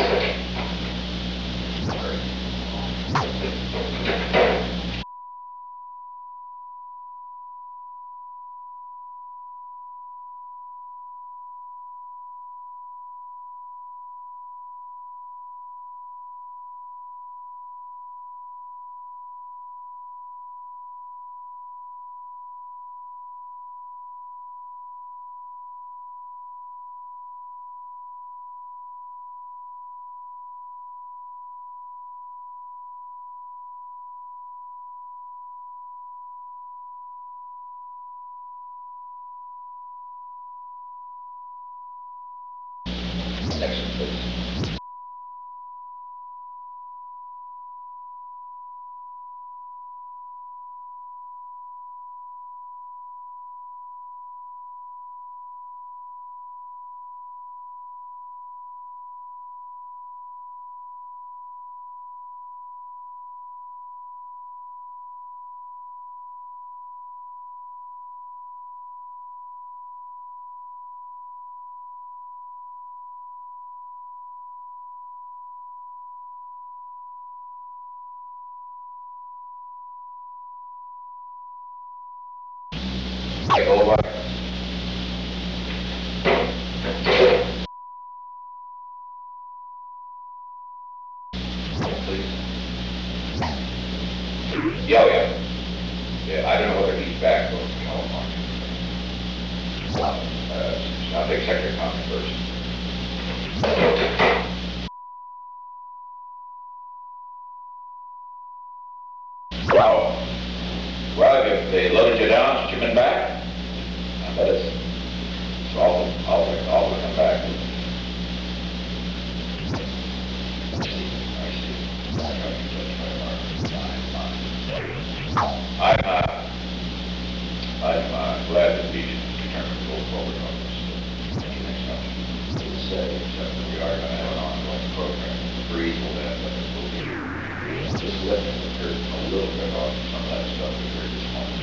Next one, please. Okay, Boulevard. Please. Yeah, yeah. Yeah, I don't know whether he's back or in California. I'll take Secretary Conley first. Wow. Well, if they loaded you down, since you've been back, I bet it's awful to come back. I'm glad that we determined to go forward on this. Next time, we'll say, except that we are going to have an ongoing program. Breeze will have, but it will be just lifting the curtain a little bit off some of that stuff we heard this morning.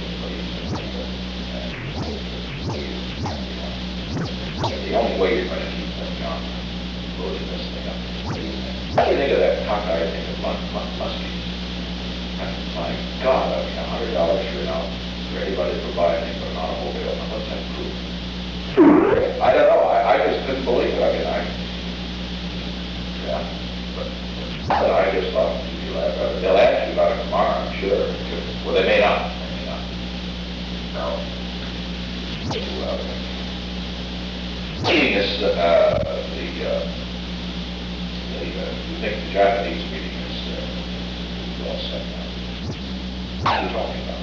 The only way you're going to keep them young, loading this thing up. What do you think of that cockeyed thing of Muskies? My God, I mean, $100 for anybody to buy anything but an automobile. Now, what's that proof? I don't know. I just couldn't believe it. I mean, yeah. But I just thought you'd be laugh at it. They'll ask you about it tomorrow, I'm sure. Well, they may not. They may not. No. Meeting is you think the Japanese meeting is well set now. What are you talking about?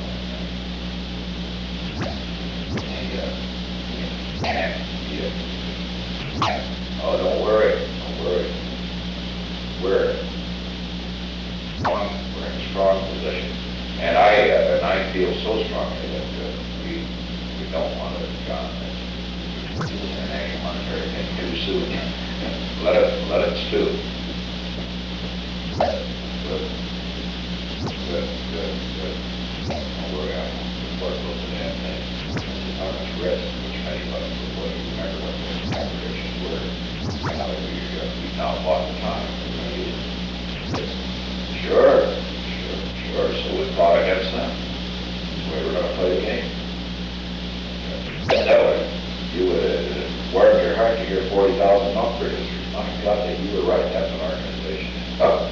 Oh, don't worry. Don't worry. We're in a strong position. And I feel so strongly that we don't want to do international monetary thing too soon. Let it stew. Good. Don't worry, I'm close to that thing. How much risk, which many of us would remember what the aggregations were. And how we now bought the time. Sure. So we fought against them. We were going to play the game. That way, you would warm your heart to hear 40,000 milk producers. My God, you were right. That's an organization. Oh.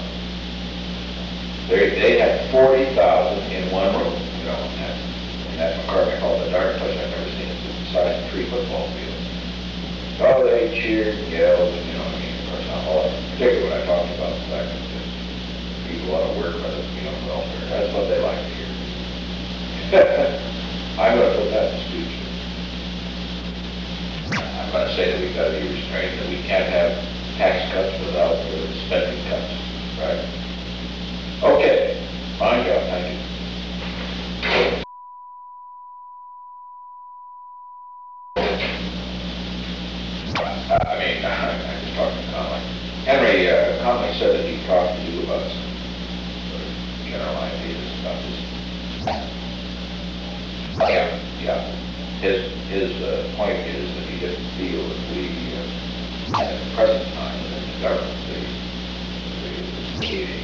They had 40,000 in one room, you know, in that McCartney called the dark place. I've never seen it the size of 3 football fields. Oh, they cheered and yelled, and you know what I mean. Of course, not all, particularly when I talked about the fact that people ought to work by the welfare. That's what they like to hear. I'm going to put that in the speech. I'm going to say that we've got to be restrained, that we can't have tax cuts without spending cuts, right? Okay, fine job, thank you. I'm just talking to Conley. Henry Conley said that he talked to you about some general ideas about this. Yeah. His point is that he didn't feel that we, at the present time, government, the meeting,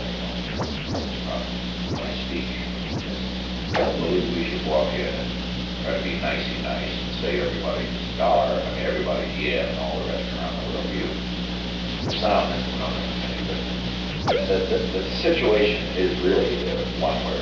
my speech. I don't believe we should walk in and try to be nicey nice and say everybody's a star. I mean, everybody's and all the rest around the world. You sound and the situation is really one where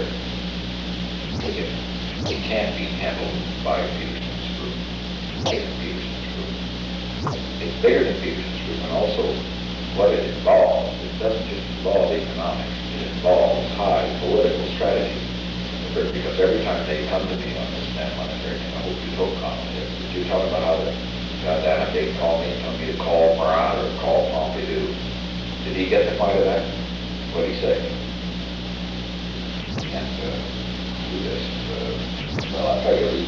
it can't be handled by Peterson's group. Peterson's group. It's bigger than Peterson's group, and also what it involves. It doesn't just involve economics. It involves high political strategy. Because every time they come to me on this net monetary thing, I hope you told Conlon this. Did you talk about how that they call me and tell me to call Marat or call Pompidou? Did he get the point of that? What did he say? You can't do this. Well, I'll tell you,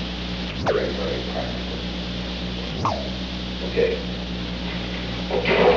very, very practical. Okay.